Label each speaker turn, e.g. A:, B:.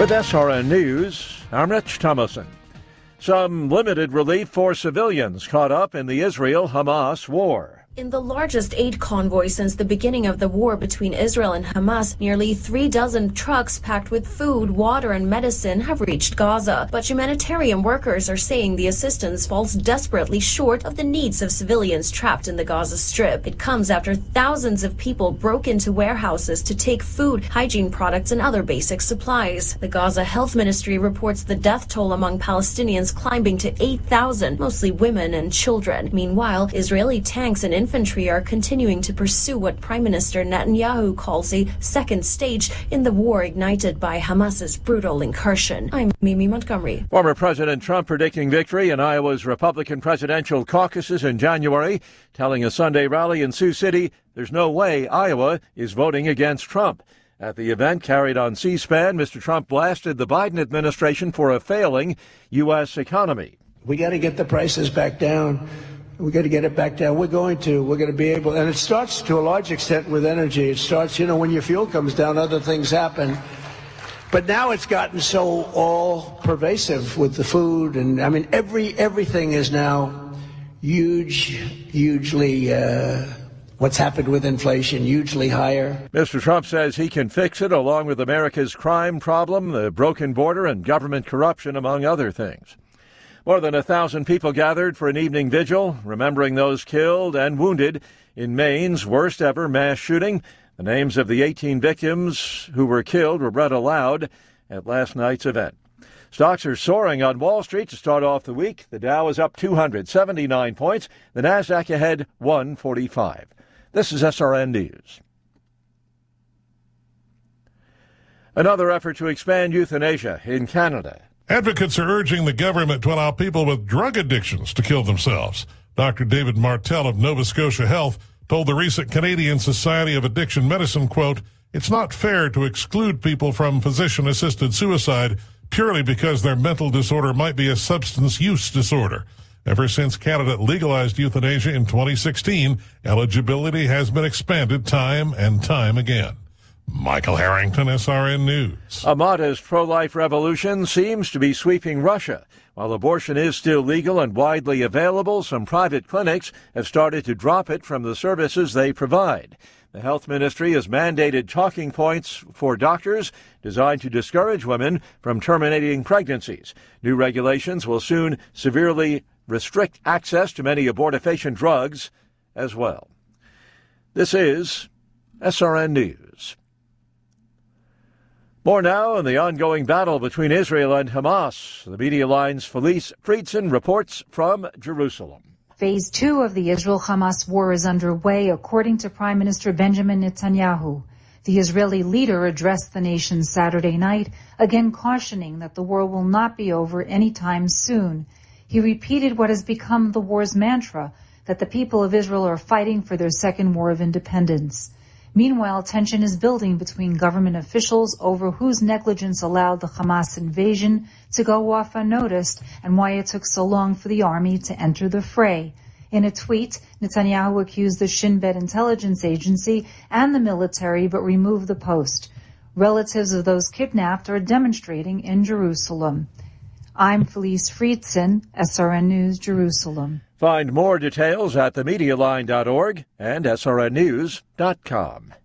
A: With SRN News, I'm Rich Thomason. Some limited relief for civilians caught up in the Israel-Hamas war.
B: In the largest aid convoy since the beginning of the war between Israel and Hamas, nearly 36 trucks packed with food, water, and medicine have reached Gaza. But humanitarian workers are saying the assistance falls desperately short of the needs of civilians trapped in the Gaza Strip. It comes after thousands of people broke into warehouses to take food, hygiene products, and other basic supplies. The Gaza Health Ministry reports the death toll among Palestinians climbing to 8,000, mostly women and children. Meanwhile, Israeli tanks and infantry are continuing to pursue what Prime Minister Netanyahu calls a second stage in the war ignited by Hamas's brutal incursion. I'm Mimi Montgomery.
A: Former President Trump predicting victory in Iowa's Republican presidential caucuses in January, telling a Sunday rally in Sioux City there's no way Iowa is voting against Trump. At the event carried on C-SPAN, Mr. Trump blasted the Biden administration for a failing U.S. economy.
C: We got to get the prices back down. We got to get it back down. We're going to be able, and it starts to a large extent with energy. It starts, when your fuel comes down, other things happen. But now it's gotten so all pervasive with the food, and I mean everything is now hugely what's happened with inflation, hugely higher.
A: Mr. Trump says he can fix it along with America's crime problem, the broken border, and government corruption, among other things. More than 1,000 people gathered for an evening vigil, remembering those killed and wounded in Maine's worst ever mass shooting. The names of the 18 victims who were killed were read aloud at last night's event. Stocks are soaring on Wall Street to start off the week. The Dow is up 279 points. The Nasdaq ahead 145. This is SRN News. Another effort to expand euthanasia in Canada.
D: Advocates are urging the government to allow people with drug addictions to kill themselves. Dr. David Martel of Nova Scotia Health told the recent Canadian Society of Addiction Medicine, quote, "It's not fair to exclude people from physician-assisted suicide purely because their mental disorder might be a substance use disorder." Ever since Canada legalized euthanasia in 2016, eligibility has been expanded time and time again. Michael Harrington, SRN News.
A: A modest pro-life revolution seems to be sweeping Russia. While abortion is still legal and widely available, some private clinics have started to drop it from the services they provide. The health ministry has mandated talking points for doctors designed to discourage women from terminating pregnancies. New regulations will soon severely restrict access to many abortifacient drugs as well. This is SRN News. More now on the ongoing battle between Israel and Hamas. The Media Line's Felice Friedson reports from Jerusalem.
E: Phase 2 of the Israel-Hamas war is underway, according to Prime Minister Benjamin Netanyahu. The Israeli leader addressed the nation Saturday night, again cautioning that the war will not be over anytime soon. He repeated what has become the war's mantra, that the people of Israel are fighting for their second war of independence. Meanwhile, tension is building between government officials over whose negligence allowed the Hamas invasion to go off unnoticed and why it took so long for the army to enter the fray. In a tweet, Netanyahu accused the Shin Bet intelligence agency and the military, but removed the post. Relatives of those kidnapped are demonstrating in Jerusalem. I'm Felice Friedson, SRN News, Jerusalem.
A: Find more details at themedialine.org and srnnews.com.